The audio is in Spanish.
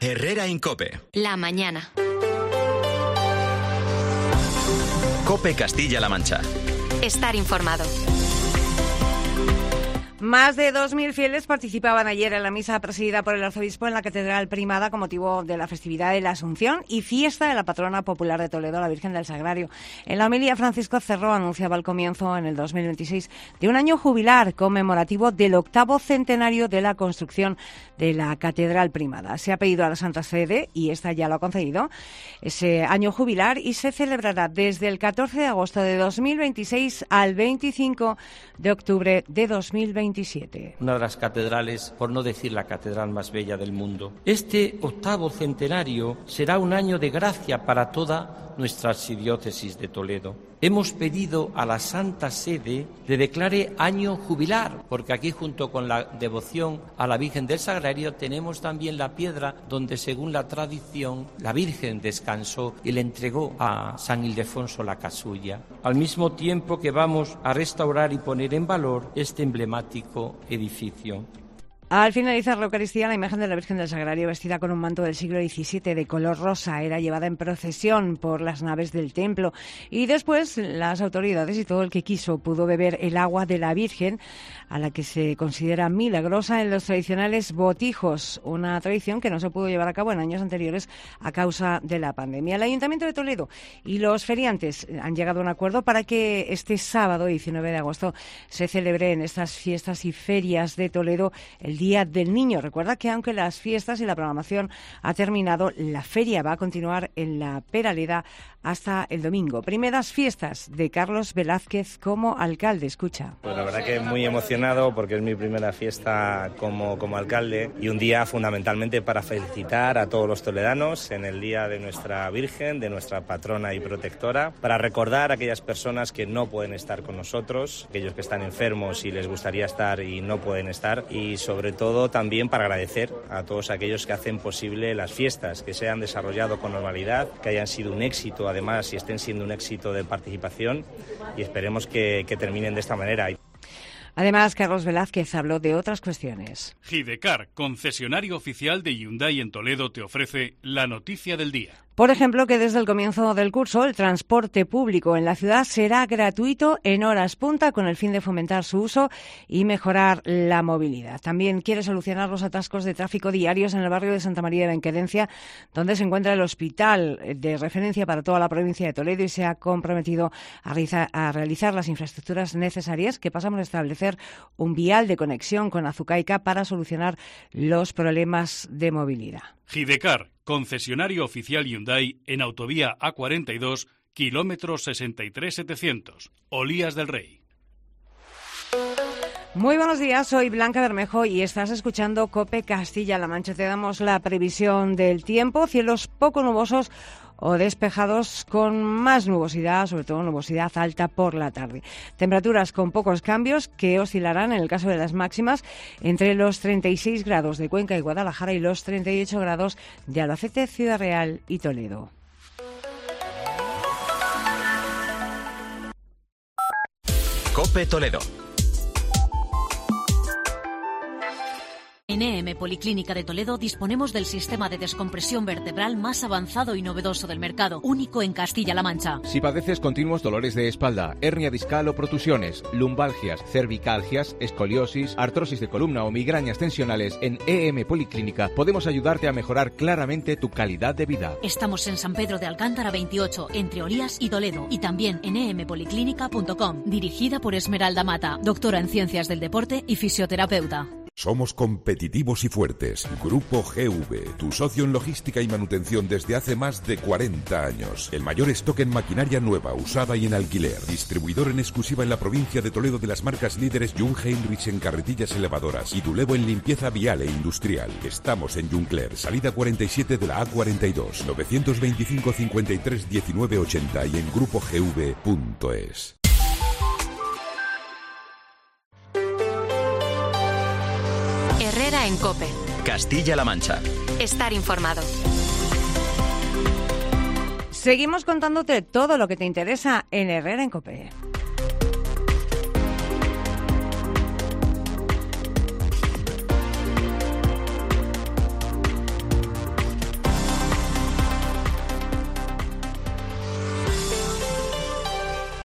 Herrera en COPE. La mañana. COPE Castilla-La Mancha. Estar informado. Más de 2.000 fieles participaban ayer en la misa presidida por el arzobispo en la Catedral Primada con motivo de la festividad de la Asunción y fiesta de la patrona popular de Toledo, la Virgen del Sagrario. En la homilía, Francisco Cerro anunciaba el comienzo en el 2026 de un año jubilar conmemorativo del 8º centenario de la construcción de la Catedral Primada. Se ha pedido a la Santa Sede, y esta ya lo ha concedido, ese año jubilar, y se celebrará desde el 14 de agosto de 2026 al 25 de octubre de 2027. Una de las catedrales, por no decir la catedral más bella del mundo. Este 8º centenario será un año de gracia para toda nuestra archidiócesis de Toledo. Hemos pedido a la Santa Sede que declare año jubilar, porque aquí, junto con la devoción a la Virgen del Sagrario, tenemos también la piedra donde, según la tradición, la Virgen descansó y le entregó a San Ildefonso la casulla, al mismo tiempo que vamos a restaurar y poner en valor este emblemático edificio. Al finalizar la Eucaristía, la imagen de la Virgen del Sagrario, vestida con un manto del siglo XVII de color rosa, era llevada en procesión por las naves del templo. Y después las autoridades y todo el que quiso pudo beber el agua de la Virgen, a la que se considera milagrosa en los tradicionales botijos, una tradición que no se pudo llevar a cabo en años anteriores a causa de la pandemia. El Ayuntamiento de Toledo y los feriantes han llegado a un acuerdo para que este sábado, 19 de agosto, se celebre en estas fiestas y ferias de Toledo el Día del Niño. Recuerda que aunque las fiestas y la programación ha terminado, la feria va a continuar en la Peraleda hasta el domingo. Primeras fiestas de Carlos Velázquez como alcalde. Escucha. Pues la verdad que muy emocionado porque es mi primera fiesta como alcalde y un día fundamentalmente para felicitar a todos los toledanos en el Día de nuestra Virgen, de nuestra patrona y protectora, para recordar a aquellas personas que no pueden estar con nosotros, aquellos que están enfermos y les gustaría estar y no pueden estar, y sobre todo también para agradecer a todos aquellos que hacen posible las fiestas, que se han desarrollado con normalidad, que hayan sido un éxito además y estén siendo un éxito de participación, y esperemos que terminen de esta manera. Además, Carlos Velázquez habló de otras cuestiones. Gidecar, concesionario oficial de Hyundai en Toledo, te ofrece la noticia del día. Por ejemplo, que desde el comienzo del curso el transporte público en la ciudad será gratuito en horas punta con el fin de fomentar su uso y mejorar la movilidad. También quiere solucionar los atascos de tráfico diarios en el barrio de Santa María de Benquerencia, donde se encuentra el hospital de referencia para toda la provincia de Toledo, y se ha comprometido a realizar las infraestructuras necesarias, que pasan por establecer un vial de conexión con Azucaica para solucionar los problemas de movilidad. Gidecar, concesionario oficial Hyundai en autovía A42, kilómetro 63700, Olías del Rey. Muy buenos días, soy Blanca Bermejo y estás escuchando COPE Castilla-La Mancha. Te damos la previsión del tiempo: cielos poco nubosos o despejados con más nubosidad, sobre todo nubosidad alta por la tarde. Temperaturas con pocos cambios que oscilarán, en el caso de las máximas, entre los 36 grados de Cuenca y Guadalajara y los 38 grados de Albacete, Ciudad Real y Toledo. COPE Toledo. En EM Policlínica de Toledo disponemos del sistema de descompresión vertebral más avanzado y novedoso del mercado, único en Castilla-La Mancha. Si padeces continuos dolores de espalda, hernia discal o protusiones, lumbalgias, cervicalgias, escoliosis, artrosis de columna o migrañas tensionales, en EM Policlínica podemos ayudarte a mejorar claramente tu calidad de vida. Estamos en San Pedro de Alcántara 28, entre Olías y Toledo, y también en empoliclínica.com, dirigida por Esmeralda Mata, doctora en Ciencias del Deporte y fisioterapeuta. Somos competitivos y fuertes. Grupo GV, tu socio en logística y manutención desde hace más de 40 años. El mayor stock en maquinaria nueva, usada y en alquiler. Distribuidor en exclusiva en la provincia de Toledo de las marcas líderes Jung Heinrich en carretillas elevadoras y Dulevo en limpieza vial e industrial. Estamos en Juncler, salida 47 de la A42, 925 53 19 80 y en grupogv.es. Herrera en COPE. Castilla-La Mancha. Estar informado. Seguimos contándote todo lo que te interesa en Herrera en COPE.